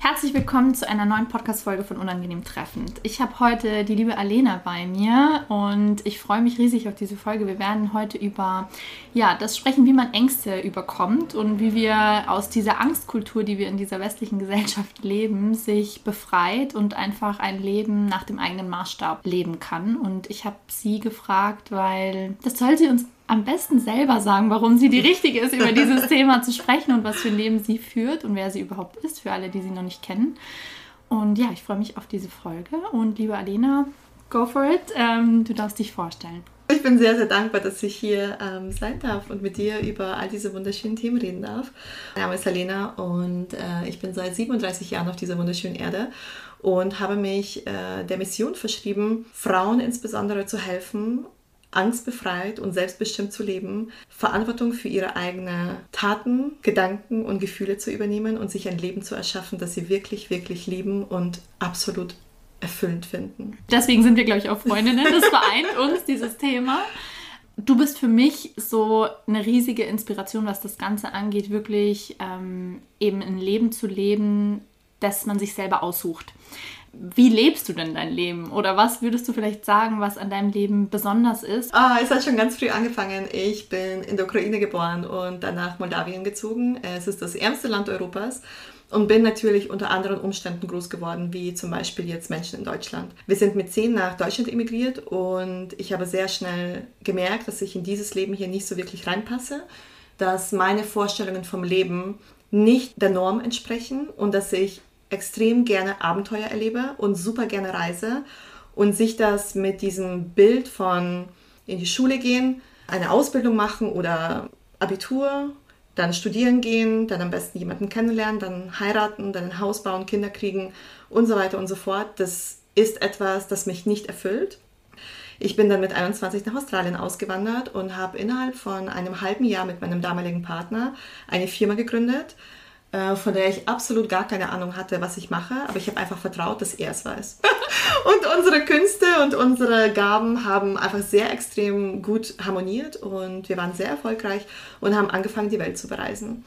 Herzlich willkommen zu einer neuen Podcast-Folge von Unangenehm Treffend. Ich habe heute die liebe Alena bei mir und ich freue mich riesig auf diese Folge. Wir werden heute über das sprechen, wie man Ängste überkommt und wie wir aus dieser Angstkultur, die wir in dieser westlichen Gesellschaft leben, sich befreit und einfach ein Leben nach dem eigenen Maßstab leben kann. Und ich habe sie gefragt, weil das soll sie uns am besten selber sagen, warum sie die Richtige ist, über dieses Thema zu sprechen und was für ein Leben sie führt und wer sie überhaupt ist, für alle, die sie noch nicht kennen. Und ja, ich freue mich auf diese Folge. Und liebe Alena, go for it. Du darfst dich vorstellen. Ich bin sehr, sehr dankbar, dass ich hier sein darf und mit dir über all diese wunderschönen Themen reden darf. Mein Name ist Alena und ich bin seit 37 Jahren auf dieser wunderschönen Erde und habe mich der Mission verschrieben, Frauen insbesondere zu helfen, angstbefreit und selbstbestimmt zu leben, Verantwortung für ihre eigenen Taten, Gedanken und Gefühle zu übernehmen und sich ein Leben zu erschaffen, das sie wirklich, wirklich lieben und absolut erfüllend finden. Deswegen sind wir, glaube ich, auch Freundinnen. Das vereint uns, dieses Thema. Du bist für mich so eine riesige Inspiration, was das Ganze angeht, wirklich eben ein Leben zu leben, das man sich selber aussucht. Wie lebst du denn dein Leben? Oder was würdest du vielleicht sagen, was an deinem Leben besonders ist? Es hat schon ganz früh angefangen. Ich bin in der Ukraine geboren und dann nach Moldawien gezogen. Es ist das ärmste Land Europas und bin natürlich unter anderen Umständen groß geworden, wie zum Beispiel jetzt Menschen in Deutschland. Wir sind mit 10 nach Deutschland emigriert und ich habe sehr schnell gemerkt, dass ich in dieses Leben hier nicht so wirklich reinpasse, dass meine Vorstellungen vom Leben nicht der Norm entsprechen und dass ich extrem gerne Abenteuer erlebe und super gerne reise und sich das mit diesem Bild von in die Schule gehen, eine Ausbildung machen oder Abitur, dann studieren gehen, dann am besten jemanden kennenlernen, dann heiraten, dann ein Haus bauen, Kinder kriegen und so weiter und so fort. Das ist etwas, das mich nicht erfüllt. Ich bin dann mit 21 nach Australien ausgewandert und habe innerhalb von einem halben Jahr mit meinem damaligen Partner eine Firma gegründet, von der ich absolut gar keine Ahnung hatte, was ich mache, aber ich habe einfach vertraut, dass er es weiß. Und unsere Künste und unsere Gaben haben einfach sehr extrem gut harmoniert und wir waren sehr erfolgreich und haben angefangen, die Welt zu bereisen.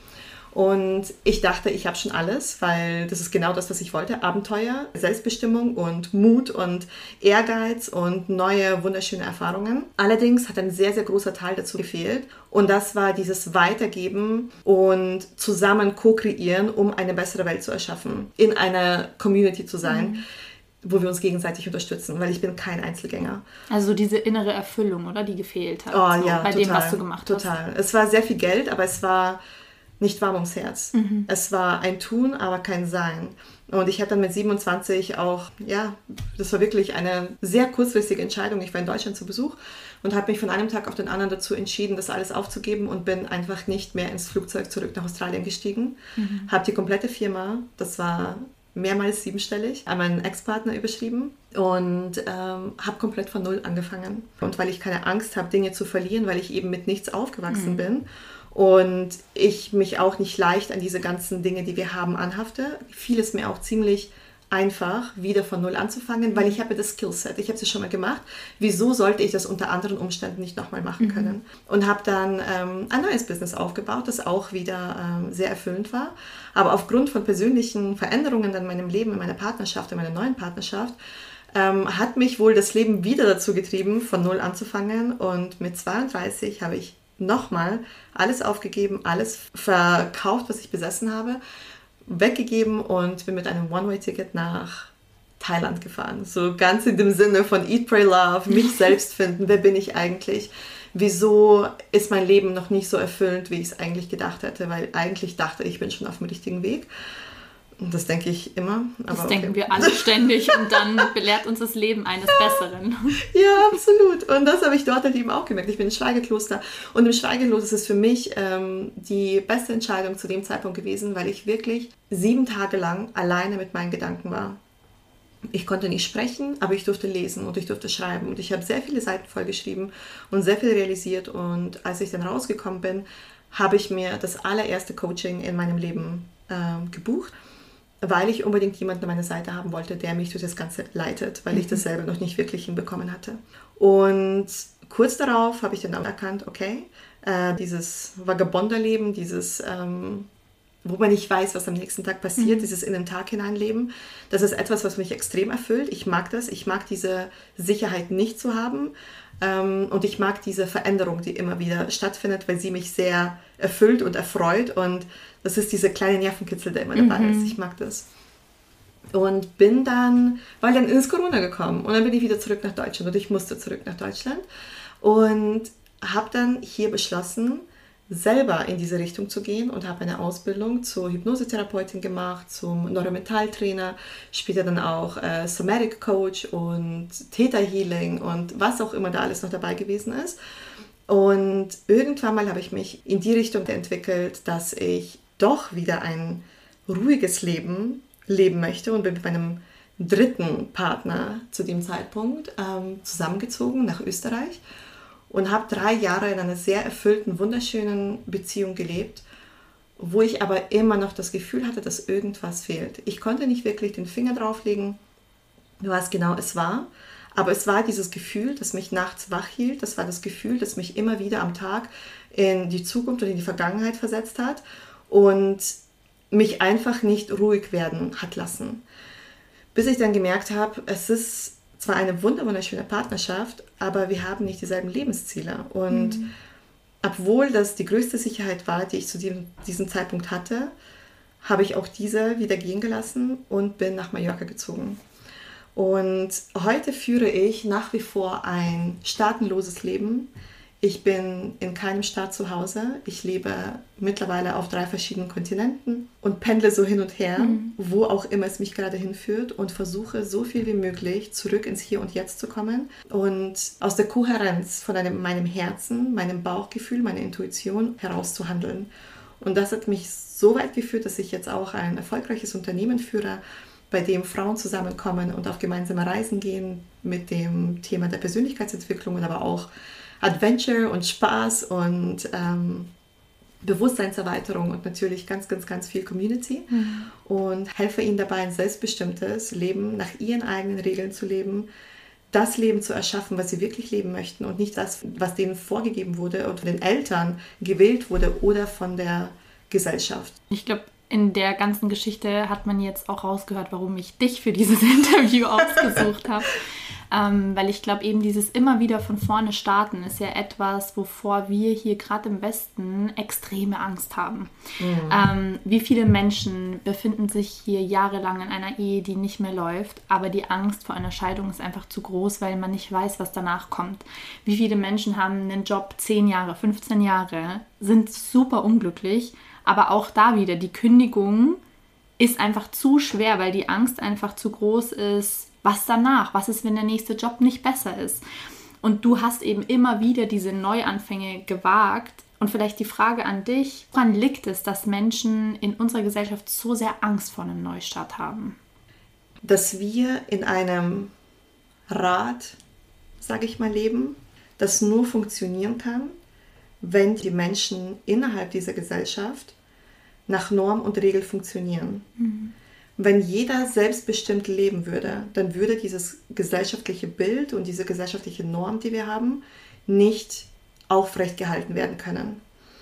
Und ich dachte, ich habe schon alles, weil das ist genau das, was ich wollte. Abenteuer, Selbstbestimmung und Mut und Ehrgeiz und neue, wunderschöne Erfahrungen. Allerdings hat ein sehr, sehr großer Teil dazu gefehlt. Und das war dieses Weitergeben und zusammen co-kreieren, um eine bessere Welt zu erschaffen. In einer Community zu sein, wo wir uns gegenseitig unterstützen, weil ich bin kein Einzelgänger. Also diese innere Erfüllung, oder? Die gefehlt hat. Oh, ja, bei total, dem, was du gemacht hast. Total. Es war sehr viel Geld, aber es war nicht warm ums Herz. Es war ein Tun, aber kein Sein. Und ich habe dann mit 27 auch, das war wirklich eine sehr kurzfristige Entscheidung. Ich war in Deutschland zu Besuch und habe mich von einem Tag auf den anderen dazu entschieden, das alles aufzugeben und bin einfach nicht mehr ins Flugzeug zurück nach Australien gestiegen. Habe die komplette Firma, das war mehrmals 7-stellig, an meinen Ex-Partner überschrieben und habe komplett von Null angefangen. Und weil ich keine Angst habe, Dinge zu verlieren, weil ich eben mit nichts aufgewachsen bin, und ich mich auch nicht leicht an diese ganzen Dinge, die wir haben, anhafte, fiel es mir auch ziemlich einfach, wieder von Null anzufangen, weil ich habe das Skillset, ich habe es schon mal gemacht. Wieso sollte ich das unter anderen Umständen nicht nochmal machen können? Und habe dann ein neues Business aufgebaut, das auch wieder sehr erfüllend war. Aber aufgrund von persönlichen Veränderungen in meinem Leben, in meiner Partnerschaft, in meiner neuen Partnerschaft, hat mich wohl das Leben wieder dazu getrieben, von Null anzufangen. Und mit 32 habe ich nochmal alles aufgegeben, alles verkauft, was ich besessen habe, weggegeben und bin mit einem One-Way-Ticket nach Thailand gefahren. So ganz in dem Sinne von Eat, Pray, Love, mich selbst finden. Wer bin ich eigentlich? Wieso ist mein Leben noch nicht so erfüllend, wie ich es eigentlich gedacht hätte? Weil eigentlich dachte ich, bin schon auf dem richtigen Weg. Und das denke ich immer. Aber das denken wir alle ständig und dann belehrt uns das Leben eines Besseren. Ja, absolut. Und das habe ich dort halt eben auch gemerkt. Ich bin im Schweigekloster und im Schweigekloster ist es für mich die beste Entscheidung zu dem Zeitpunkt gewesen, weil ich wirklich 7 Tage lang alleine mit meinen Gedanken war. Ich konnte nicht sprechen, aber ich durfte lesen und ich durfte schreiben. Und ich habe sehr viele Seiten vollgeschrieben und sehr viel realisiert. Und als ich dann rausgekommen bin, habe ich mir das allererste Coaching in meinem Leben gebucht, weil ich unbedingt jemanden an meiner Seite haben wollte, der mich durch das Ganze leitet, weil ich das selber noch nicht wirklich hinbekommen hatte. Und kurz darauf habe ich dann auch erkannt, okay, dieses Vagabonderleben, dieses wo man nicht weiß, was am nächsten Tag passiert, dieses in den Tag hineinleben. Das ist etwas, was mich extrem erfüllt. Ich mag das. Ich mag diese Sicherheit nicht zu haben. Und ich mag diese Veränderung, die immer wieder stattfindet, weil sie mich sehr erfüllt und erfreut. Und das ist dieser kleine Nervenkitzel, der immer dabei ist. Ich mag das. Und war dann ins Corona gekommen. Und dann bin ich wieder zurück nach Deutschland. Und ich musste zurück nach Deutschland. Und habe dann hier beschlossen, selber in diese Richtung zu gehen und habe eine Ausbildung zur Hypnosetherapeutin gemacht, zum Neuromentaltrainer, später dann auch Somatic Coach und Theta Healing und was auch immer da alles noch dabei gewesen ist. Und irgendwann mal habe ich mich in die Richtung entwickelt, dass ich doch wieder ein ruhiges Leben leben möchte und bin mit meinem dritten Partner zu dem Zeitpunkt zusammengezogen nach Österreich. Und habe 3 Jahre in einer sehr erfüllten, wunderschönen Beziehung gelebt, wo ich aber immer noch das Gefühl hatte, dass irgendwas fehlt. Ich konnte nicht wirklich den Finger drauflegen, was genau es war, aber es war dieses Gefühl, das mich nachts wach hielt. Das war das Gefühl, das mich immer wieder am Tag in die Zukunft und in die Vergangenheit versetzt hat und mich einfach nicht ruhig werden hat lassen. Bis ich dann gemerkt habe, es ist zwar eine wunderschöne Partnerschaft, aber wir haben nicht dieselben Lebensziele. Und obwohl das die größte Sicherheit war, die ich zu diesem Zeitpunkt hatte, habe ich auch diese wieder gehen gelassen und bin nach Mallorca gezogen. Und heute führe ich nach wie vor ein staatenloses Leben. Ich bin in keinem Staat zu Hause. Ich lebe mittlerweile auf 3 verschiedenen Kontinenten und pendle so hin und her, wo auch immer es mich gerade hinführt und versuche so viel wie möglich zurück ins Hier und Jetzt zu kommen und aus der Kohärenz von meinem Herzen, meinem Bauchgefühl, meiner Intuition herauszuhandeln. Und das hat mich so weit geführt, dass ich jetzt auch ein erfolgreiches Unternehmen führe, bei dem Frauen zusammenkommen und auf gemeinsame Reisen gehen mit dem Thema der Persönlichkeitsentwicklung und aber auch Adventure und Spaß und Bewusstseinserweiterung und natürlich ganz, ganz, ganz viel Community und helfe ihnen dabei, ein selbstbestimmtes Leben nach ihren eigenen Regeln zu leben, das Leben zu erschaffen, was sie wirklich leben möchten und nicht das, was denen vorgegeben wurde und von den Eltern gewählt wurde oder von der Gesellschaft. Ich glaube, in der ganzen Geschichte hat man jetzt auch rausgehört, warum ich dich für dieses Interview ausgesucht habe. Weil ich glaube, eben dieses immer wieder von vorne starten ist ja etwas, wovor wir hier gerade im Westen extreme Angst haben. Wie viele Menschen befinden sich hier jahrelang in einer Ehe, die nicht mehr läuft, aber die Angst vor einer Scheidung ist einfach zu groß, weil man nicht weiß, was danach kommt. Wie viele Menschen haben einen Job 10 Jahre, 15 Jahre, sind super unglücklich, aber auch da wieder, die Kündigung ist einfach zu schwer, weil die Angst einfach zu groß ist. Was danach? Was ist, wenn der nächste Job nicht besser ist? Und du hast eben immer wieder diese Neuanfänge gewagt. Und vielleicht die Frage an dich, woran liegt es, dass Menschen in unserer Gesellschaft so sehr Angst vor einem Neustart haben? Dass wir in einem Rad, sage ich mal, leben, das nur funktionieren kann, wenn die Menschen innerhalb dieser Gesellschaft nach Norm und Regel funktionieren. Wenn jeder selbstbestimmt leben würde, dann würde dieses gesellschaftliche Bild und diese gesellschaftliche Norm, die wir haben, nicht aufrecht gehalten werden können.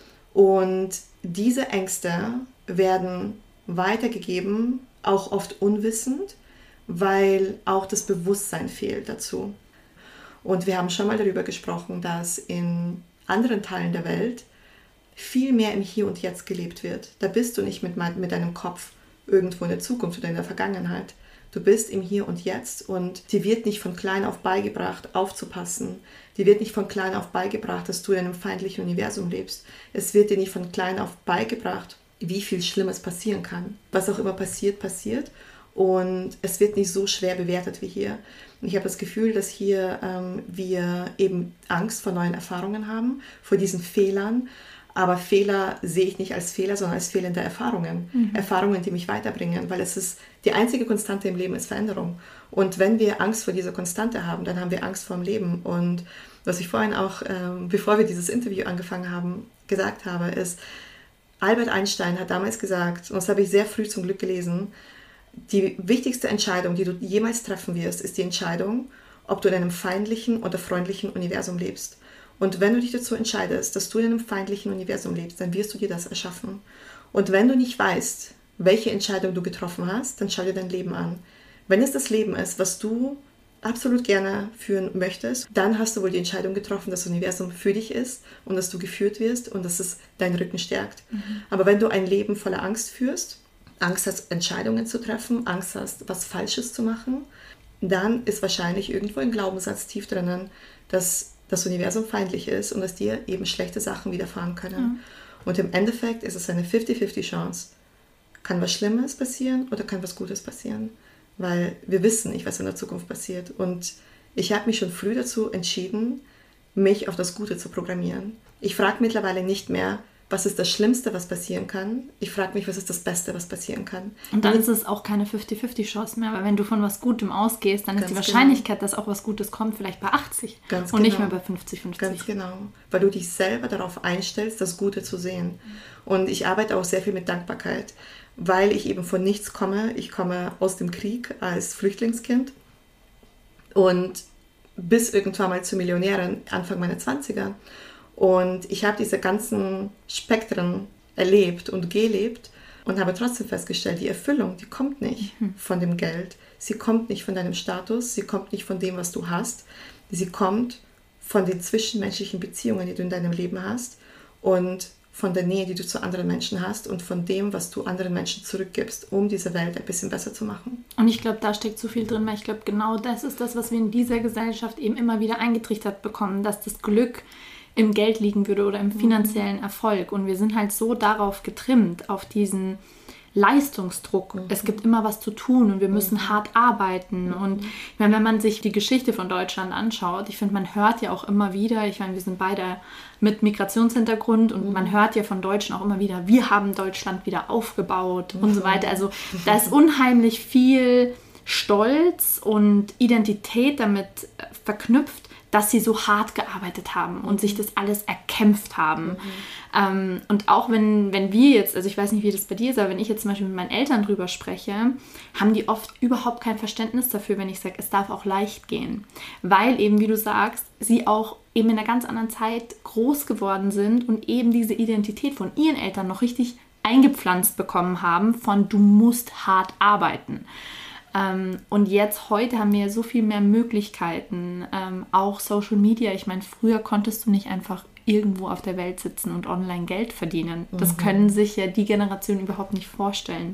Und diese Ängste werden weitergegeben, auch oft unwissend, weil auch das Bewusstsein fehlt dazu. Und wir haben schon mal darüber gesprochen, dass in anderen Teilen der Welt viel mehr im Hier und Jetzt gelebt wird. Da bist du nicht mit deinem Kopf irgendwo in der Zukunft oder in der Vergangenheit. Du bist im Hier und Jetzt und dir wird nicht von klein auf beigebracht, aufzupassen. Dir wird nicht von klein auf beigebracht, dass du in einem feindlichen Universum lebst. Es wird dir nicht von klein auf beigebracht, wie viel Schlimmes passieren kann. Was auch immer passiert, passiert. Und es wird nicht so schwer bewertet wie hier. Und ich habe das Gefühl, dass hier wir eben Angst vor neuen Erfahrungen haben, vor diesen Fehlern. Aber Fehler sehe ich nicht als Fehler, sondern als fehlende Erfahrungen. Erfahrungen, die mich weiterbringen, weil es ist die einzige Konstante im Leben ist Veränderung. Und wenn wir Angst vor dieser Konstante haben, dann haben wir Angst vor dem Leben. Und was ich vorhin auch, bevor wir dieses Interview angefangen haben, gesagt habe, ist, Albert Einstein hat damals gesagt, und das habe ich sehr früh zum Glück gelesen, die wichtigste Entscheidung, die du jemals treffen wirst, ist die Entscheidung, ob du in einem feindlichen oder freundlichen Universum lebst. Und wenn du dich dazu entscheidest, dass du in einem feindlichen Universum lebst, dann wirst du dir das erschaffen. Und wenn du nicht weißt, welche Entscheidung du getroffen hast, dann schau dir dein Leben an. Wenn es das Leben ist, was du absolut gerne führen möchtest, dann hast du wohl die Entscheidung getroffen, dass das Universum für dich ist und dass du geführt wirst und dass es deinen Rücken stärkt. Aber wenn du ein Leben voller Angst führst, Angst hast, Entscheidungen zu treffen, Angst hast, was Falsches zu machen, dann ist wahrscheinlich irgendwo ein Glaubenssatz tief drinnen, dass das Universum feindlich ist und dass dir eben schlechte Sachen widerfahren können. Und im Endeffekt ist es eine 50-50 Chance. Kann was Schlimmes passieren oder kann was Gutes passieren? Weil wir wissen nicht, was in der Zukunft passiert. Und ich habe mich schon früh dazu entschieden, mich auf das Gute zu programmieren. Ich frage mittlerweile nicht mehr, was ist das Schlimmste, was passieren kann. Ich frage mich, was ist das Beste, was passieren kann. Und dann ist es auch keine 50-50 Chance mehr, weil wenn du von was Gutem ausgehst, dann ist die Wahrscheinlichkeit, dass auch was Gutes kommt, vielleicht bei 80 und nicht mehr bei 50-50. Ganz genau, weil du dich selber darauf einstellst, das Gute zu sehen. Und ich arbeite auch sehr viel mit Dankbarkeit, weil ich eben von nichts komme. Ich komme aus dem Krieg als Flüchtlingskind und bis irgendwann mal zur Millionärin Anfang meiner 20er. Und ich habe diese ganzen Spektren erlebt und gelebt und habe trotzdem festgestellt, die Erfüllung, die kommt nicht von dem Geld. Sie kommt nicht von deinem Status, sie kommt nicht von dem, was du hast. Sie kommt von den zwischenmenschlichen Beziehungen, die du in deinem Leben hast und von der Nähe, die du zu anderen Menschen hast und von dem, was du anderen Menschen zurückgibst, um diese Welt ein bisschen besser zu machen. Und ich glaube, da steckt so viel drin, weil ich glaube, genau das ist das, was wir in dieser Gesellschaft eben immer wieder eingetrichtert bekommen, dass das Glück im Geld liegen würde oder im finanziellen Erfolg. Und wir sind halt so darauf getrimmt, auf diesen Leistungsdruck. Es gibt immer was zu tun und wir müssen hart arbeiten. Und ich meine, wenn man sich die Geschichte von Deutschland anschaut, ich finde, man hört ja auch immer wieder, ich meine, wir sind beide mit Migrationshintergrund und man hört ja von Deutschen auch immer wieder, wir haben Deutschland wieder aufgebaut und so weiter. Also da ist unheimlich viel Stolz und Identität damit verknüpft, dass sie so hart gearbeitet haben und sich das alles erkämpft haben. Und auch wenn wir jetzt, also ich weiß nicht, wie das bei dir ist, aber wenn ich jetzt zum Beispiel mit meinen Eltern drüber spreche, haben die oft überhaupt kein Verständnis dafür, wenn ich sage, es darf auch leicht gehen. Weil eben, wie du sagst, sie auch eben in einer ganz anderen Zeit groß geworden sind und eben diese Identität von ihren Eltern noch richtig eingepflanzt bekommen haben von du musst hart arbeiten. Und jetzt, heute haben wir ja so viel mehr Möglichkeiten, auch Social Media. Ich meine, früher konntest du nicht einfach irgendwo auf der Welt sitzen und online Geld verdienen. Das können sich ja die Generation überhaupt nicht vorstellen.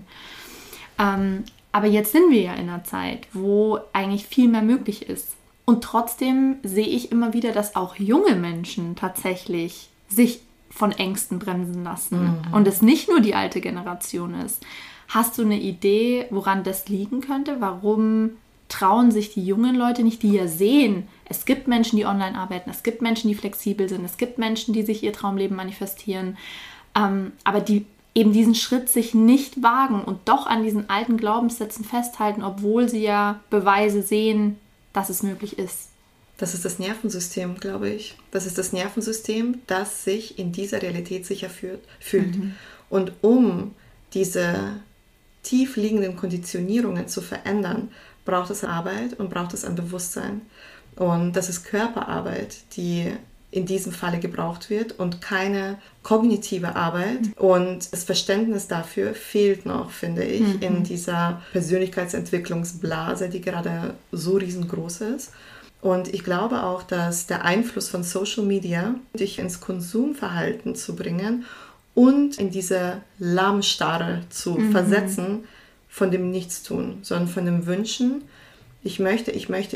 Aber jetzt sind wir ja in einer Zeit, wo eigentlich viel mehr möglich ist. Und trotzdem sehe ich immer wieder, dass auch junge Menschen tatsächlich sich von Ängsten bremsen lassen. Und es nicht nur die alte Generation ist. Hast du eine Idee, woran das liegen könnte? Warum trauen sich die jungen Leute nicht, die ja sehen, es gibt Menschen, die online arbeiten, es gibt Menschen, die flexibel sind, es gibt Menschen, die sich ihr Traumleben manifestieren, aber die eben diesen Schritt sich nicht wagen und doch an diesen alten Glaubenssätzen festhalten, obwohl sie ja Beweise sehen, dass es möglich ist. Das ist das Nervensystem, glaube ich. Das ist das Nervensystem, das sich in dieser Realität sicher fühlt. Und um diese tief liegenden Konditionierungen zu verändern, braucht es Arbeit und braucht es ein Bewusstsein. Und das ist Körperarbeit, die in diesem Falle gebraucht wird und keine kognitive Arbeit. Und das Verständnis dafür fehlt noch, finde ich, in dieser Persönlichkeitsentwicklungsblase, die gerade so riesengroß ist. Und ich glaube auch, dass der Einfluss von Social Media, dich ins Konsumverhalten zu bringen und in diese Lahmstarre zu versetzen von dem Nichtstun, sondern von dem Wünschen, ich möchte,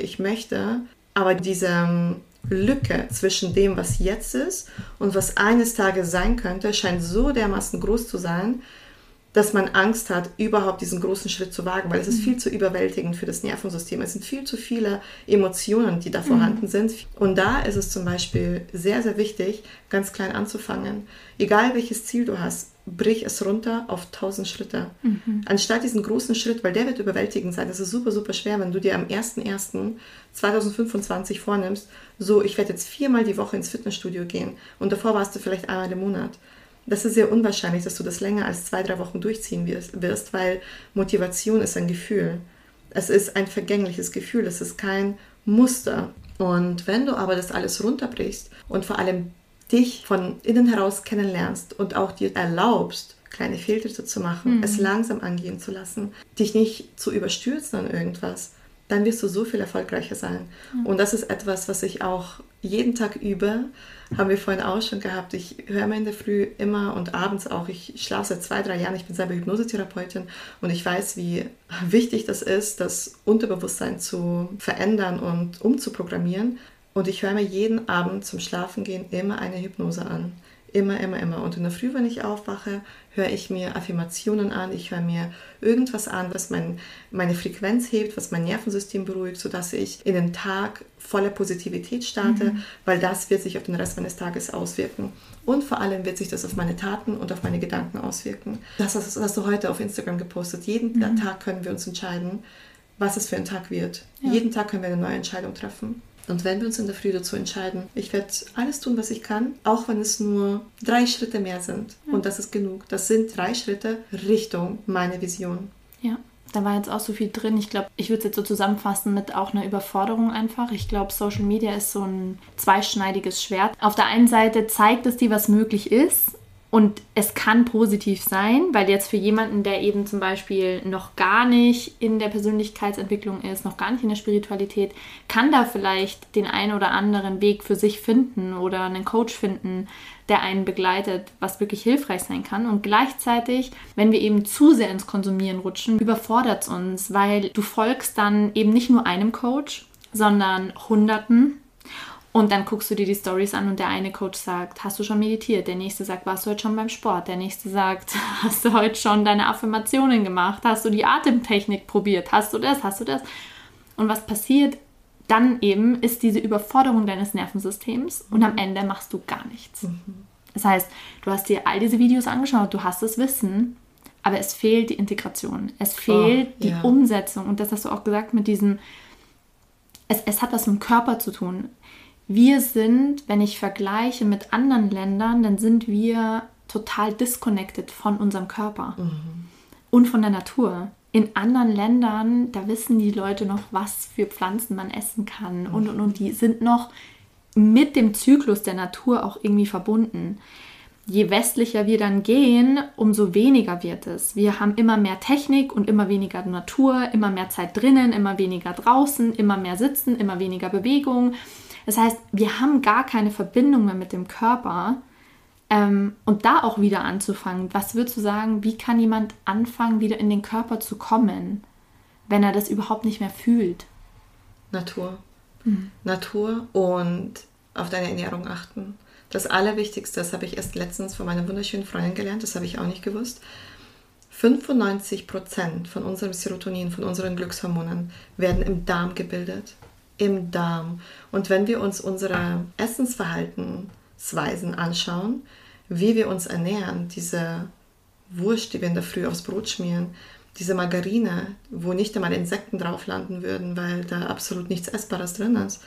aber diese Lücke zwischen dem, was jetzt ist und was eines Tages sein könnte, scheint so dermaßen groß zu sein, dass man Angst hat, überhaupt diesen großen Schritt zu wagen, weil es ist viel zu überwältigend für das Nervensystem. Es sind viel zu viele Emotionen, die da vorhanden sind. Und da ist es zum Beispiel sehr, sehr wichtig, ganz klein anzufangen. Egal welches Ziel du hast, brich es runter auf 1000 Schritte. Anstatt diesen großen Schritt, weil der wird überwältigend sein. Das ist super, super schwer, wenn du dir am 01.01.2025 vornimmst, so, ich werde jetzt 4-mal die Woche ins Fitnessstudio gehen und davor warst du vielleicht einmal im Monat. Das ist sehr unwahrscheinlich, dass du das länger als 2-3 Wochen durchziehen wirst, weil Motivation ist ein Gefühl. Es ist ein vergängliches Gefühl, es ist kein Muster. Und wenn du aber das alles runterbrichst und vor allem dich von innen heraus kennenlernst und auch dir erlaubst, kleine Fehltritte zu machen, es langsam angehen zu lassen, dich nicht zu überstürzen an irgendwas, dann wirst du so viel erfolgreicher sein. Und das ist etwas, was ich auch jeden Tag übe, haben wir vorhin auch schon gehabt. Ich höre mir in der Früh immer und abends auch, ich schlafe seit 2-3 Jahren, ich bin selber Hypnosetherapeutin und ich weiß, wie wichtig das ist, das Unterbewusstsein zu verändern und umzuprogrammieren. Und ich höre mir jeden Abend zum Schlafengehen immer eine Hypnose an. Immer. Und in der Früh, wenn ich aufwache, höre ich mir Affirmationen an, ich höre mir irgendwas an, was meine Frequenz hebt, was mein Nervensystem beruhigt, sodass ich in den Tag voller Positivität starte, weil das wird sich auf den Rest meines Tages auswirken. Und vor allem wird sich das auf meine Taten und auf meine Gedanken auswirken. Das hast du heute auf Instagram gepostet. Jeden Tag können wir uns entscheiden, was es für ein Tag wird. Ja. Jeden Tag können wir eine neue Entscheidung treffen. Und wenn wir uns in der Früh dazu entscheiden, ich werde alles tun, was ich kann, auch wenn es nur 3 Schritte mehr sind. Und das ist genug. Das sind 3 Schritte Richtung meine Vision. Ja, da war jetzt auch so viel drin. Ich glaube, ich würde es jetzt so zusammenfassen mit auch einer Überforderung einfach. Ich glaube, Social Media ist so ein zweischneidiges Schwert. Auf der einen Seite zeigt es dir, was möglich ist. Und es kann positiv sein, weil jetzt für jemanden, der eben zum Beispiel noch gar nicht in der Persönlichkeitsentwicklung ist, noch gar nicht in der Spiritualität, kann da vielleicht den einen oder anderen Weg für sich finden oder einen Coach finden, der einen begleitet, was wirklich hilfreich sein kann. Und gleichzeitig, wenn wir eben zu sehr ins Konsumieren rutschen, überfordert es uns, weil du folgst dann eben nicht nur einem Coach, sondern Hunderten. Und dann guckst du dir die Stories an und der eine Coach sagt, hast du schon meditiert? Der nächste sagt, warst du heute schon beim Sport? Der nächste sagt, hast du heute schon deine Affirmationen gemacht? Hast du die Atemtechnik probiert? Hast du das? Hast du das? Und was passiert dann eben, ist diese Überforderung deines Nervensystems und am Ende machst du gar nichts. Das heißt, du hast dir all diese Videos angeschaut, du hast das Wissen, aber es fehlt die Integration. Es fehlt die Umsetzung. Und das hast du auch gesagt mit diesem, es hat was mit dem Körper zu tun. Wir sind, wenn ich vergleiche mit anderen Ländern, dann sind wir total disconnected von unserem Körper und von der Natur. In anderen Ländern, da wissen die Leute noch, was für Pflanzen man essen kann und die sind noch mit dem Zyklus der Natur auch irgendwie verbunden. Je westlicher wir dann gehen, umso weniger wird es. Wir haben immer mehr Technik und immer weniger Natur, immer mehr Zeit drinnen, immer weniger draußen, immer mehr Sitzen, immer weniger Bewegung. Das heißt, wir haben gar keine Verbindung mehr mit dem Körper. Und da auch wieder anzufangen, was würdest du sagen, wie kann jemand anfangen, wieder in den Körper zu kommen, wenn er das überhaupt nicht mehr fühlt? Natur. Natur und auf deine Ernährung achten. Das Allerwichtigste, das habe ich erst letztens von meiner wunderschönen Freundin gelernt, das habe ich auch nicht gewusst. 95% von unserem Serotonin, von unseren Glückshormonen werden im Darm gebildet. Im Darm. Und wenn wir uns unsere Essensverhaltensweisen anschauen, wie wir uns ernähren, diese Wurst, die wir in der Früh aufs Brot schmieren, diese Margarine, wo nicht einmal Insekten drauf landen würden, weil da absolut nichts Essbares drin ist.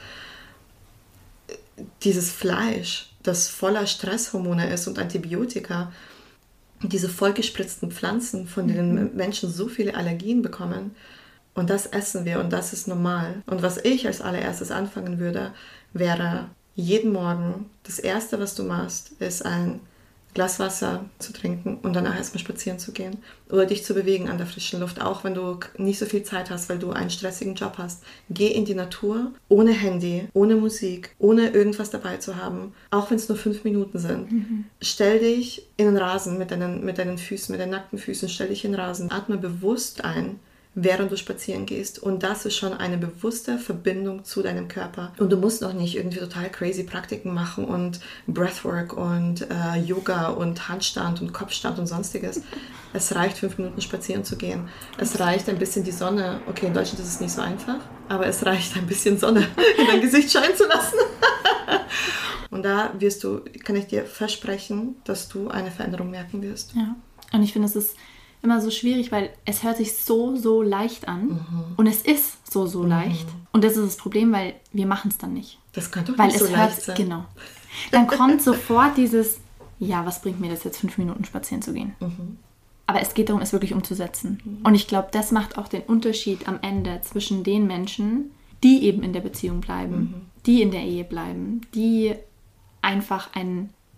Dieses Fleisch, das voller Stresshormone ist und Antibiotika, diese vollgespritzten Pflanzen, von denen Menschen so viele Allergien bekommen. Und das essen wir und das ist normal. Und was ich als allererstes anfangen würde, wäre jeden Morgen, das Erste, was du machst, ist ein Glas Wasser zu trinken und danach erstmal spazieren zu gehen. Oder dich zu bewegen an der frischen Luft, auch wenn du nicht so viel Zeit hast, weil du einen stressigen Job hast. Geh in die Natur, ohne Handy, ohne Musik, ohne irgendwas dabei zu haben, auch wenn es nur 5 Minuten sind. Stell dich in den Rasen mit deinen Füßen, mit deinen nackten Füßen, stell dich in den Rasen, atme bewusst ein, während du spazieren gehst. Und das ist schon eine bewusste Verbindung zu deinem Körper. Und du musst noch nicht irgendwie total crazy Praktiken machen und Breathwork und Yoga und Handstand und Kopfstand und sonstiges. Es reicht, 5 Minuten spazieren zu gehen. Es reicht ein bisschen die Sonne. Okay, in Deutschland ist es nicht so einfach, aber es reicht ein bisschen Sonne in dein Gesicht scheinen zu lassen. Und da kann ich dir versprechen, dass du eine Veränderung merken wirst. Ja, und ich finde, es ist immer so schwierig, weil es hört sich so leicht an und es ist so leicht. Und das ist das Problem, weil wir machen es dann nicht. Das kann doch nicht so leicht sein. Genau. Dann kommt sofort dieses, ja, was bringt mir das jetzt, 5 Minuten spazieren zu gehen? Aber es geht darum, es wirklich umzusetzen. Und ich glaube, das macht auch den Unterschied am Ende zwischen den Menschen, die eben in der Beziehung bleiben, die in der Ehe bleiben, die einfach ein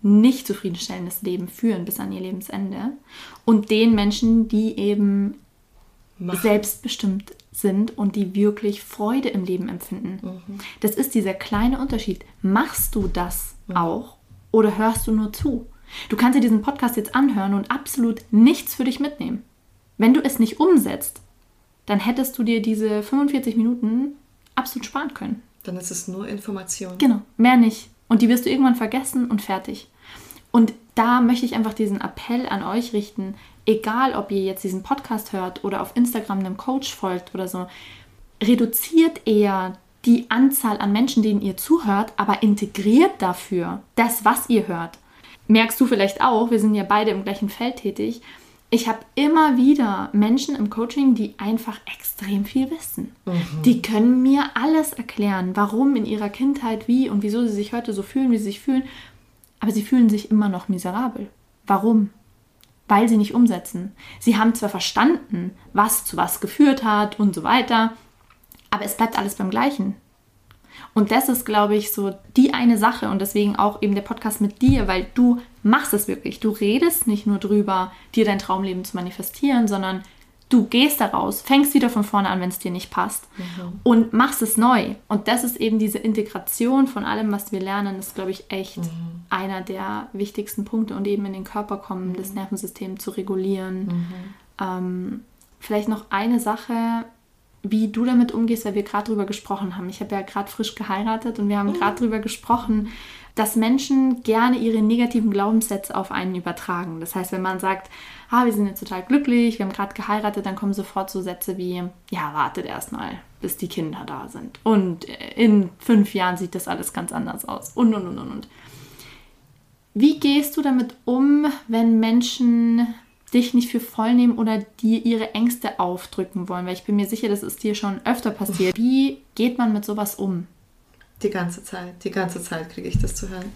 nicht zufriedenstellendes Leben führen bis an ihr Lebensende und den Menschen, die eben selbstbestimmt sind und die wirklich Freude im Leben empfinden. Das ist dieser kleine Unterschied. Machst du das auch oder hörst du nur zu? Du kannst dir diesen Podcast jetzt anhören und absolut nichts für dich mitnehmen. Wenn du es nicht umsetzt, dann hättest du dir diese 45 Minuten absolut sparen können. Dann ist es nur Information. Genau, mehr nicht. Und die wirst du irgendwann vergessen und fertig. Und da möchte ich einfach diesen Appell an euch richten, egal ob ihr jetzt diesen Podcast hört oder auf Instagram einem Coach folgt oder so, reduziert eher die Anzahl an Menschen, denen ihr zuhört, aber integriert dafür das, was ihr hört. Merkst du vielleicht auch, wir sind ja beide im gleichen Feld tätig, ich habe immer wieder Menschen im Coaching, die einfach extrem viel wissen. Die können mir alles erklären, warum in ihrer Kindheit, wie und wieso sie sich heute so fühlen, wie sie sich fühlen. Aber sie fühlen sich immer noch miserabel. Warum? Weil sie nicht umsetzen. Sie haben zwar verstanden, was zu was geführt hat und so weiter, aber es bleibt alles beim Gleichen. Und das ist, glaube ich, so die eine Sache und deswegen auch eben der Podcast mit dir, weil du machst es wirklich. Du redest nicht nur drüber, dir dein Traumleben zu manifestieren, sondern du gehst da raus, fängst wieder von vorne an, wenn es dir nicht passt und machst es neu. Und das ist eben diese Integration von allem, was wir lernen, ist, glaube ich, echt einer der wichtigsten Punkte und eben in den Körper kommen, das Nervensystem zu regulieren. Vielleicht noch eine Sache, wie du damit umgehst, weil wir gerade drüber gesprochen haben. Ich habe ja gerade frisch geheiratet und wir haben gerade drüber gesprochen, dass Menschen gerne ihre negativen Glaubenssätze auf einen übertragen. Das heißt, wenn man sagt, wir sind jetzt total glücklich, wir haben gerade geheiratet, dann kommen sofort so Sätze wie, ja, wartet erst mal, bis die Kinder da sind. Und in 5 Jahren sieht das alles ganz anders aus. Und. Wie gehst du damit um, wenn Menschen dich nicht für voll nehmen oder dir ihre Ängste aufdrücken wollen? Weil ich bin mir sicher, das ist dir schon öfter passiert. Wie geht man mit sowas um? Die ganze Zeit kriege ich das zu hören.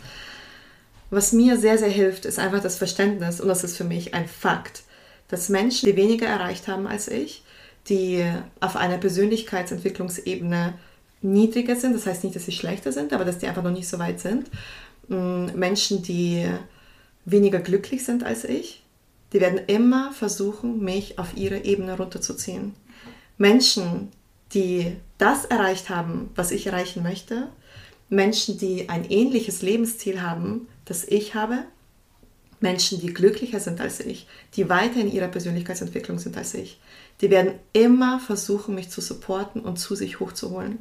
Was mir sehr, sehr hilft, ist einfach das Verständnis, und das ist für mich ein Fakt, dass Menschen, die weniger erreicht haben als ich, die auf einer Persönlichkeitsentwicklungsebene niedriger sind, das heißt nicht, dass sie schlechter sind, aber dass die einfach noch nicht so weit sind, Menschen, die weniger glücklich sind als ich, die werden immer versuchen, mich auf ihre Ebene runterzuziehen. Menschen, die das erreicht haben, was ich erreichen möchte, Menschen, die ein ähnliches Lebensziel haben, das ich habe, Menschen, die glücklicher sind als ich, die weiter in ihrer Persönlichkeitsentwicklung sind als ich, die werden immer versuchen, mich zu supporten und zu sich hochzuholen.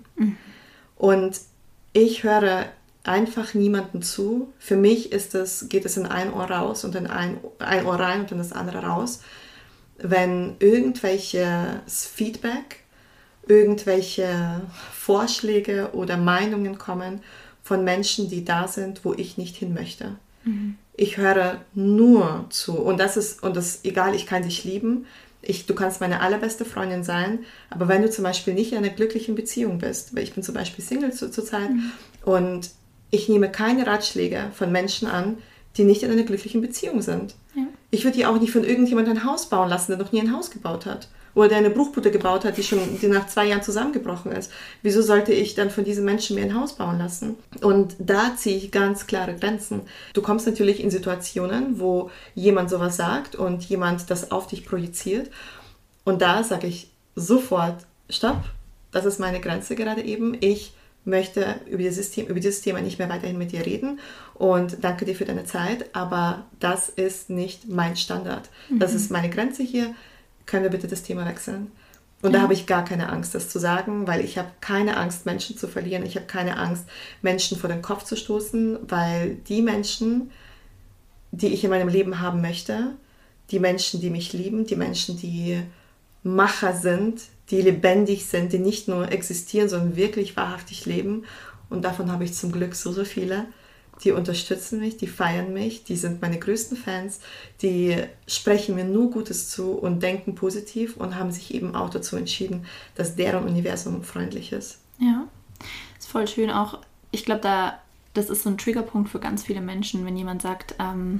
Und ich höre einfach niemandem zu. Für mich geht es in ein Ohr raus und in ein Ohr rein und in das andere raus. Wenn irgendwelches Feedback, irgendwelche Vorschläge oder Meinungen kommen von Menschen, die da sind, wo ich nicht hin möchte. Ich höre nur zu. Und das egal, ich kann dich lieben. Du kannst meine allerbeste Freundin sein, aber wenn du zum Beispiel nicht in einer glücklichen Beziehung bist, weil ich bin zum Beispiel Single zurzeit und ich nehme keine Ratschläge von Menschen an, die nicht in einer glücklichen Beziehung sind. Ja. Ich würde ja auch nicht von irgendjemandem ein Haus bauen lassen, der noch nie ein Haus gebaut hat. Oder der eine Bruchbude gebaut hat, die nach 2 Jahren zusammengebrochen ist. Wieso sollte ich dann von diesen Menschen mir ein Haus bauen lassen? Und da ziehe ich ganz klare Grenzen. Du kommst natürlich in Situationen, wo jemand sowas sagt und jemand das auf dich projiziert. Und da sage ich sofort, stopp, das ist meine Grenze gerade eben. Ich möchte über dieses Thema nicht mehr weiterhin mit dir reden und danke dir für deine Zeit, aber das ist nicht mein Standard. Das ist meine Grenze hier. Können wir bitte das Thema wechseln? Und da habe ich gar keine Angst, das zu sagen, weil ich habe keine Angst, Menschen zu verlieren. Ich habe keine Angst, Menschen vor den Kopf zu stoßen, weil die Menschen, die ich in meinem Leben haben möchte, die Menschen, die mich lieben, die Menschen, die Macher sind, die lebendig sind, die nicht nur existieren, sondern wirklich wahrhaftig leben. Und davon habe ich zum Glück so viele. Die unterstützen mich, die feiern mich, die sind meine größten Fans, die sprechen mir nur Gutes zu und denken positiv und haben sich eben auch dazu entschieden, dass deren Universum freundlich ist. Ja, ist voll schön auch. Ich glaube, das ist so ein Triggerpunkt für ganz viele Menschen, wenn jemand sagt,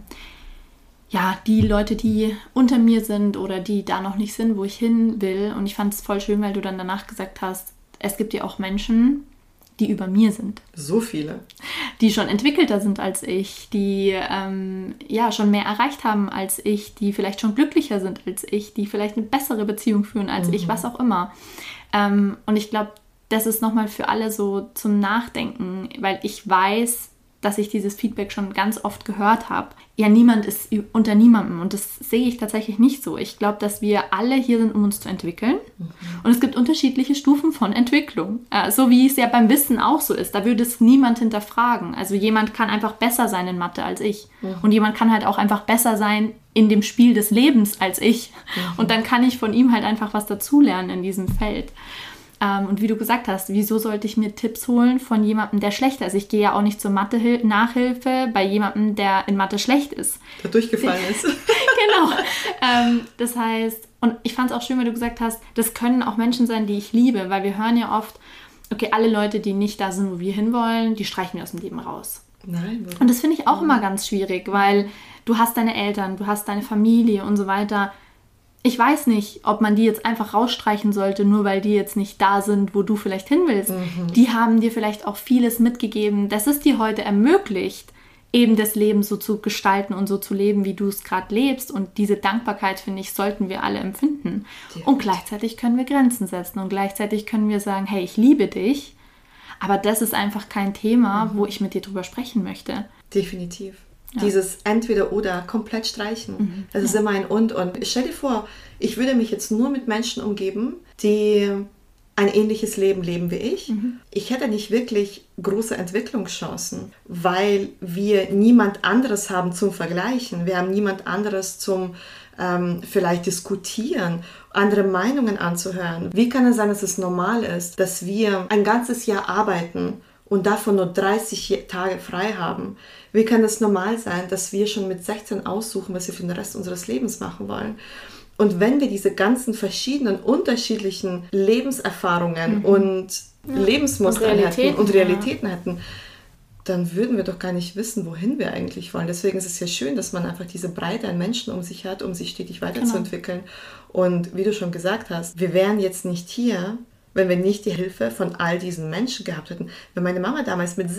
die Leute, die unter mir sind oder die da noch nicht sind, wo ich hin will. Und ich fand es voll schön, weil du dann danach gesagt hast, es gibt ja auch Menschen, die über mir sind. So viele. Die schon entwickelter sind als ich, die schon mehr erreicht haben als ich, die vielleicht schon glücklicher sind als ich, die vielleicht eine bessere Beziehung führen als ich, was auch immer. Und ich glaube, das ist nochmal für alle so zum Nachdenken, weil ich weiß, dass ich dieses Feedback schon ganz oft gehört habe. Ja, niemand ist unter niemandem und das sehe ich tatsächlich nicht so. Ich glaube, dass wir alle hier sind, um uns zu entwickeln und es gibt unterschiedliche Stufen von Entwicklung. So wie es ja beim Wissen auch so ist. Da würde es niemand hinterfragen. Also jemand kann einfach besser sein in Mathe als ich und jemand kann halt auch einfach besser sein in dem Spiel des Lebens als ich und dann kann ich von ihm halt einfach was dazulernen in diesem Feld. Und wie du gesagt hast, wieso sollte ich mir Tipps holen von jemandem, der schlechter ist? Ich gehe ja auch nicht zur Mathe-Nachhilfe bei jemandem, der in Mathe schlecht ist. Der durchgefallen ist. Genau. Das heißt, und ich fand es auch schön, weil du gesagt hast, das können auch Menschen sein, die ich liebe, weil wir hören ja oft, okay, alle Leute, die nicht da sind, wo wir hinwollen, die streichen wir aus dem Leben raus. Nein. Wirklich. Und das finde ich auch immer ganz schwierig, weil du hast deine Eltern, du hast deine Familie und so weiter. Ich weiß nicht, ob man die jetzt einfach rausstreichen sollte, nur weil die jetzt nicht da sind, wo du vielleicht hin willst. Die haben dir vielleicht auch vieles mitgegeben, das es dir heute ermöglicht, eben das Leben so zu gestalten und so zu leben, wie du es gerade lebst. Und diese Dankbarkeit, finde ich, sollten wir alle empfinden. Und gleichzeitig können wir Grenzen setzen und gleichzeitig können wir sagen, hey, ich liebe dich, aber das ist einfach kein Thema, wo ich mit dir drüber sprechen möchte. Definitiv. Ja. Dieses Entweder-Oder komplett streichen. Das ist immer ein Und. Stell dir vor, ich würde mich jetzt nur mit Menschen umgeben, die ein ähnliches Leben leben wie ich. Ich hätte nicht wirklich große Entwicklungschancen, weil wir niemand anderes haben zum Vergleichen. Wir haben niemand anderes zum vielleicht diskutieren, andere Meinungen anzuhören. Wie kann es sein, dass es normal ist, dass wir ein ganzes Jahr arbeiten und davon nur 30 Tage frei haben? Wie kann es normal sein, dass wir schon mit 16 aussuchen, was wir für den Rest unseres Lebens machen wollen? Und wenn wir diese ganzen verschiedenen, unterschiedlichen Lebenserfahrungen und Lebensmuster und Realitäten hätten, dann würden wir doch gar nicht wissen, wohin wir eigentlich wollen. Deswegen ist es ja schön, dass man einfach diese Breite an Menschen um sich hat, um sich stetig weiterzuentwickeln. Und wie du schon gesagt hast, wir wären jetzt nicht hier, wenn wir nicht die Hilfe von all diesen Menschen gehabt hätten. Wenn meine Mama damals mit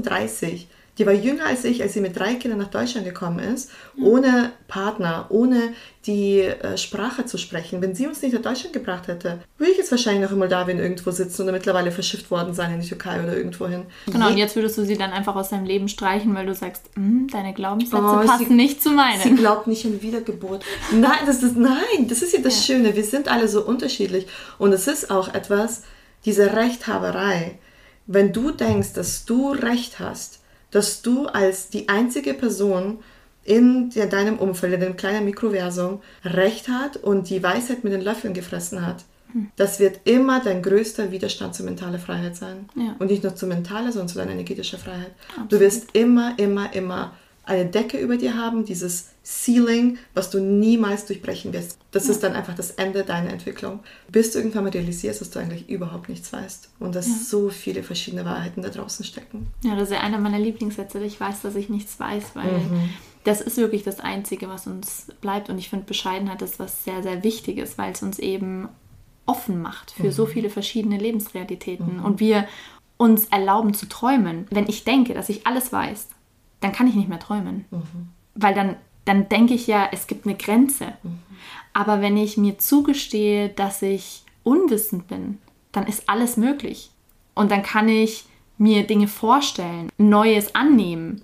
36, die war jünger als sie mit 3 Kindern nach Deutschland gekommen ist, ohne Partner, ohne die Sprache zu sprechen. Wenn sie uns nicht nach Deutschland gebracht hätte, würde ich jetzt wahrscheinlich noch in Moldawien irgendwo sitzen oder mittlerweile verschifft worden sein in die Türkei oder irgendwo hin. Genau, und jetzt würdest du sie dann einfach aus deinem Leben streichen, weil du sagst, deine Glaubenssätze passen nicht zu meinen. Sie glaubt nicht an Wiedergeburt. Nein, das ist ja das Schöne. Wir sind alle so unterschiedlich. Und es ist auch etwas, diese Rechthaberei. Wenn du denkst, dass du Recht hast, dass du als die einzige Person in deinem Umfeld, in dem kleinen Mikroversum, Recht hat und die Weisheit mit den Löffeln gefressen hat. Das wird immer dein größter Widerstand zur mentalen Freiheit sein. Ja. Und nicht nur zur mentalen, sondern zu deiner energetischen Freiheit. Absolut. Du wirst immer eine Decke über dir haben, dieses Ceiling, was du niemals durchbrechen wirst. Das ist dann einfach das Ende deiner Entwicklung. Bis du irgendwann mal realisierst, dass du eigentlich überhaupt nichts weißt und dass so viele verschiedene Wahrheiten da draußen stecken. Ja, das ist ja einer meiner Lieblingssätze. Ich weiß, dass ich nichts weiß, weil das ist wirklich das Einzige, was uns bleibt. Und ich finde, Bescheidenheit ist was sehr, sehr Wichtiges, weil es uns eben offen macht für so viele verschiedene Lebensrealitäten und wir uns erlauben zu träumen. Wenn ich denke, dass ich alles weiß, dann kann ich nicht mehr träumen. Weil dann denke ich ja, es gibt eine Grenze. Aber wenn ich mir zugestehe, dass ich unwissend bin, dann ist alles möglich. Und dann kann ich mir Dinge vorstellen, Neues annehmen.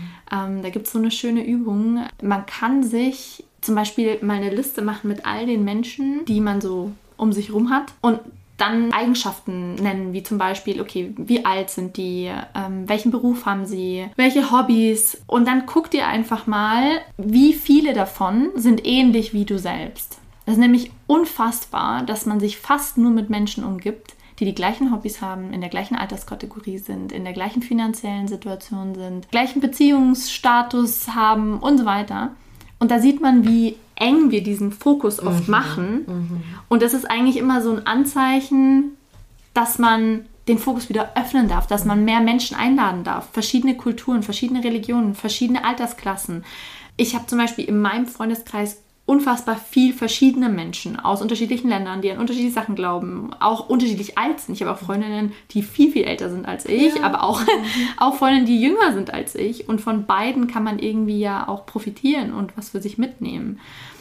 Da gibt es so eine schöne Übung. Man kann sich zum Beispiel mal eine Liste machen mit all den Menschen, die man so um sich rum hat und dann Eigenschaften nennen, wie zum Beispiel, okay, wie alt sind die, welchen Beruf haben sie, welche Hobbys. Und dann guck dir einfach mal, wie viele davon sind ähnlich wie du selbst. Das ist nämlich unfassbar, dass man sich fast nur mit Menschen umgibt, die die gleichen Hobbys haben, in der gleichen Alterskategorie sind, in der gleichen finanziellen Situation sind, gleichen Beziehungsstatus haben und so weiter. Und da sieht man, wie eng wir diesen Fokus oft machen. Und das ist eigentlich immer so ein Anzeichen, dass man den Fokus wieder öffnen darf, dass man mehr Menschen einladen darf. Verschiedene Kulturen, verschiedene Religionen, verschiedene Altersklassen. Ich habe zum Beispiel in meinem Freundeskreis unfassbar viel verschiedene Menschen aus unterschiedlichen Ländern, die an unterschiedliche Sachen glauben, auch unterschiedlich alt sind. Ich habe auch Freundinnen, die viel, viel älter sind als ich, aber auch Freundinnen, die jünger sind als ich. Und von beiden kann man irgendwie ja auch profitieren und was für sich mitnehmen.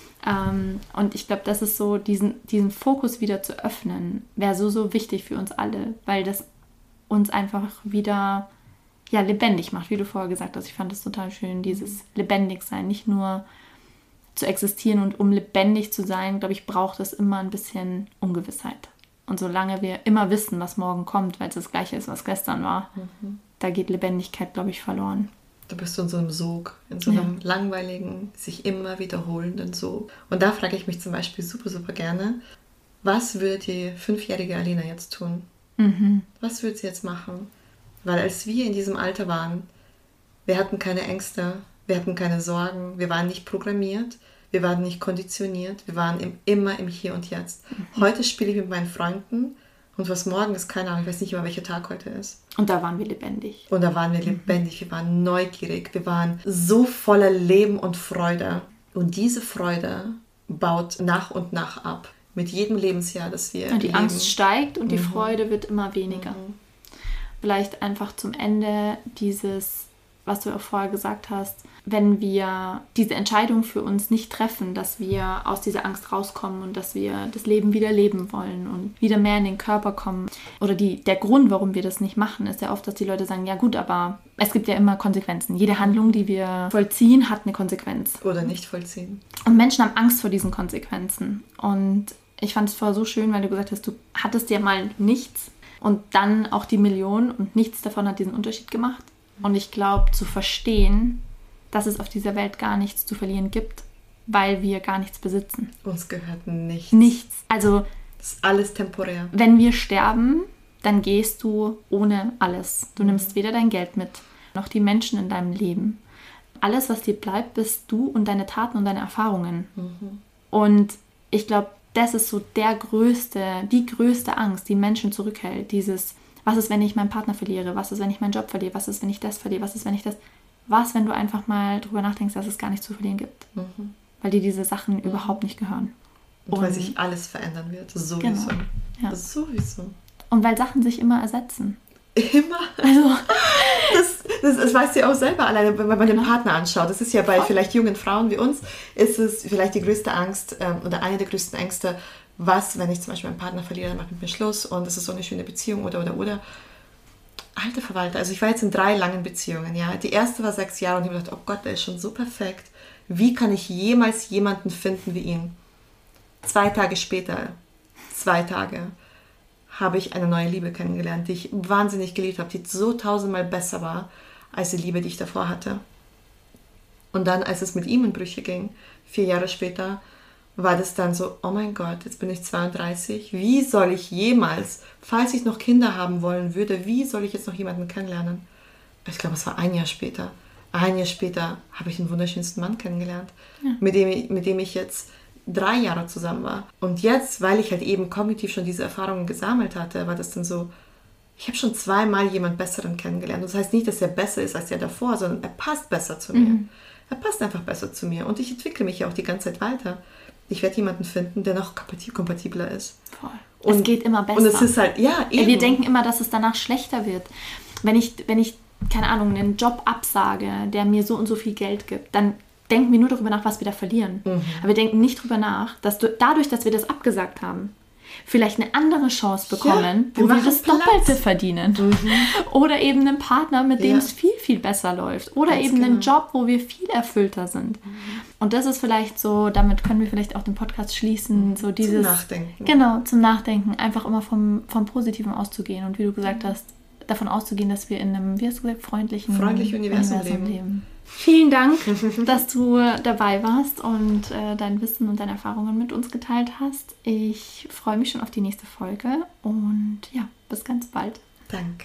Und ich glaube, das ist so, diesen Fokus wieder zu öffnen, wäre so wichtig für uns alle, weil das uns einfach wieder lebendig macht, wie du vorher gesagt hast. Ich fand es total schön, dieses Lebendigsein, nicht nur zu existieren. Und um lebendig zu sein, glaube ich, braucht es immer ein bisschen Ungewissheit. Und solange wir immer wissen, was morgen kommt, weil es das Gleiche ist, was gestern war, da geht Lebendigkeit, glaube ich, verloren. Da bist du in so einem Sog, in so einem langweiligen, sich immer wiederholenden Sog. Und da frage ich mich zum Beispiel super, super gerne, was würde die 5-jährige Alena jetzt tun? Was würde sie jetzt machen? Weil als wir in diesem Alter waren, wir hatten keine Ängste, wir hatten keine Sorgen, wir waren nicht programmiert, wir waren nicht konditioniert, wir waren immer im Hier und Jetzt. Heute spiele ich mit meinen Freunden und was morgen ist, keine Ahnung, ich weiß nicht immer, welcher Tag heute ist. Und da waren wir lebendig. Und da waren wir lebendig, wir waren neugierig, wir waren so voller Leben und Freude. Und diese Freude baut nach und nach ab. Mit jedem Lebensjahr, das wir und die leben. Angst steigt und die Freude wird immer weniger. Vielleicht einfach zum Ende dieses, was du auch vorher gesagt hast, wenn wir diese Entscheidung für uns nicht treffen, dass wir aus dieser Angst rauskommen und dass wir das Leben wieder leben wollen und wieder mehr in den Körper kommen. Oder der Grund, warum wir das nicht machen, ist ja oft, dass die Leute sagen, ja gut, aber es gibt ja immer Konsequenzen. Jede Handlung, die wir vollziehen, hat eine Konsequenz. Oder nicht vollziehen. Und Menschen haben Angst vor diesen Konsequenzen. Und ich fand es vorher so schön, weil du gesagt hast, du hattest ja mal nichts und dann auch die Million und nichts davon hat diesen Unterschied gemacht. Und ich glaube, zu verstehen, dass es auf dieser Welt gar nichts zu verlieren gibt, weil wir gar nichts besitzen. Uns gehört nichts. Nichts. Also, das ist alles temporär. Wenn wir sterben, dann gehst du ohne alles. Du nimmst weder dein Geld mit, noch die Menschen in deinem Leben. Alles, was dir bleibt, bist du und deine Taten und deine Erfahrungen. Und ich glaube, das ist so die größte Angst, die Menschen zurückhält. Dieses, was ist, wenn ich meinen Partner verliere? Was ist, wenn ich meinen Job verliere? Was ist, wenn ich das verliere? Was ist, wenn ich das... Was, wenn du einfach mal drüber nachdenkst, dass es gar nichts zu verlieren gibt? Weil dir diese Sachen überhaupt nicht gehören. Und weil sich alles verändern wird. Sowieso. Genau. Ja. Sowieso. Und weil Sachen sich immer ersetzen. Immer? Also... Das weißt du ja auch selber alleine, wenn man den Partner anschaut. Das ist ja bei vielleicht jungen Frauen wie uns, ist es vielleicht die größte Angst oder eine der größten Ängste, was, wenn ich zum Beispiel meinen Partner verliere, dann macht mit mir Schluss und es ist so eine schöne Beziehung oder. Alter Verwalter, also ich war jetzt in 3 langen Beziehungen, ja. Die erste war 6 Jahre und ich habe gedacht, oh Gott, der ist schon so perfekt. Wie kann ich jemals jemanden finden wie ihn? 2 Tage später, 2 Tage, habe ich eine neue Liebe kennengelernt, die ich wahnsinnig geliebt habe, die so 1000-mal besser war als die Liebe, die ich davor hatte. Und dann, als es mit ihm in Brüche ging, 4 Jahre später, war das dann so, oh mein Gott, jetzt bin ich 32, wie soll ich jemals, falls ich noch Kinder haben wollen würde, wie soll ich jetzt noch jemanden kennenlernen? Ich glaube, es war 1 Jahr später. 1 Jahr später habe ich den wunderschönsten Mann kennengelernt, mit dem ich jetzt 3 Jahre zusammen war. Und jetzt, weil ich halt eben kognitiv schon diese Erfahrungen gesammelt hatte, war das dann so, ich habe schon 2-mal jemand Besseren kennengelernt. Das heißt nicht, dass er besser ist als der davor, sondern er passt besser zu mir. Er passt einfach besser zu mir. Und ich entwickle mich ja auch die ganze Zeit weiter. Ich werde jemanden finden, der noch kompatibler ist. Voll. Und es geht immer besser. Und es ist halt, ja, eben. Wir denken immer, dass es danach schlechter wird. Wenn ich, keine Ahnung, einen Job absage, der mir so und so viel Geld gibt, dann denken wir nur darüber nach, was wir da verlieren. Aber wir denken nicht darüber nach, dass dadurch, dass wir das abgesagt haben, vielleicht eine andere Chance bekommen, wo wir das Doppelte verdienen. Oder eben einen Partner, mit dem es viel, viel besser läuft. Oder ganz eben einen Job, wo wir viel erfüllter sind. Und das ist vielleicht so, damit können wir vielleicht auch den Podcast schließen. So dieses, zum Nachdenken. Genau, zum Nachdenken. Einfach immer vom Positiven auszugehen. Und wie du gesagt hast, davon auszugehen, dass wir in einem, wie hast du gesagt, freundlichen Universum leben. Vielen Dank, dass du dabei warst und dein Wissen und deine Erfahrungen mit uns geteilt hast. Ich freue mich schon auf die nächste Folge und ja, bis ganz bald. Danke.